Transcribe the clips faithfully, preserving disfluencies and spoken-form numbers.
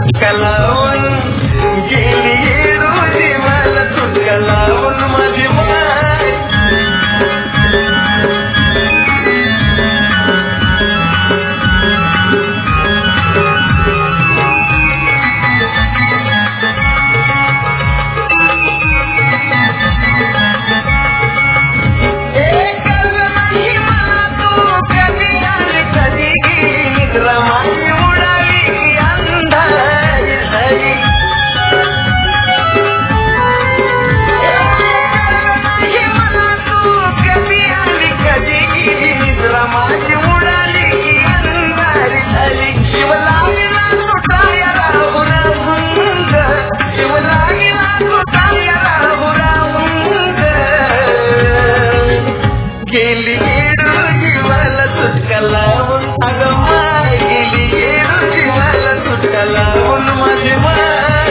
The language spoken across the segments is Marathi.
सुटका लावून गेली येडू जीवाला सुटका लावून माझी माय गेली येडू जीवाला सुटका लावून अगं माय गेली येडू जीवाला सुटका लावून माझी माय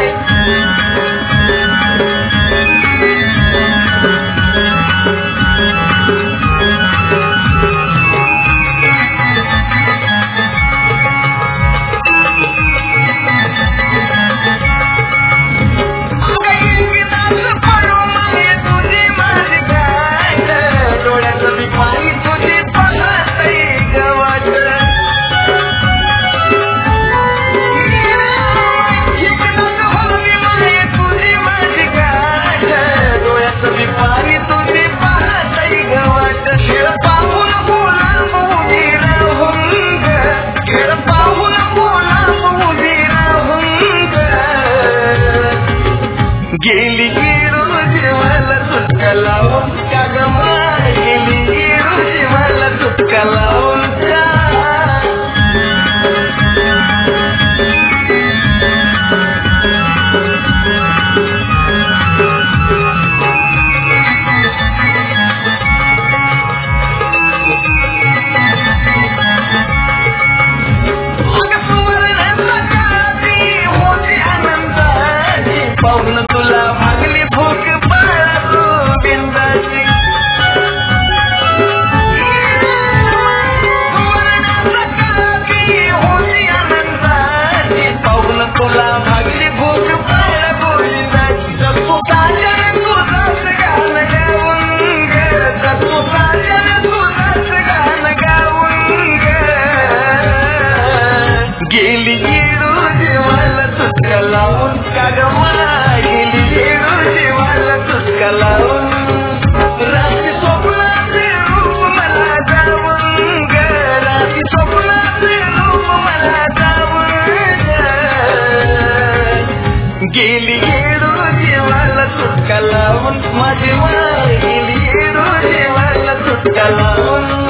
गेली येडू जीवाला सुटका लावून का गं माय गेली येडू जीवाला सुटका लावून का पाहून तुला भागली भूक बाळा बिंदाची होती आनंदाची पाहून तुला भागली भूक बाळा गोविंदाची तू काजल तुझाच गाणं गाऊन ग तू काजल तुझाच गाणं गाऊन ग गेली येडू जीवाला सुटका लावून का गं माय गेली येडू जीवाला सुटका लावून रात्री स्वप्नाचे रूप मला जाऊन ग रात्री स्वप्नाचे रूप मला जाऊन ग गेली येडू जीवाला सुटका लावून माझी माय गेली येडू जीवाला सुटका लावून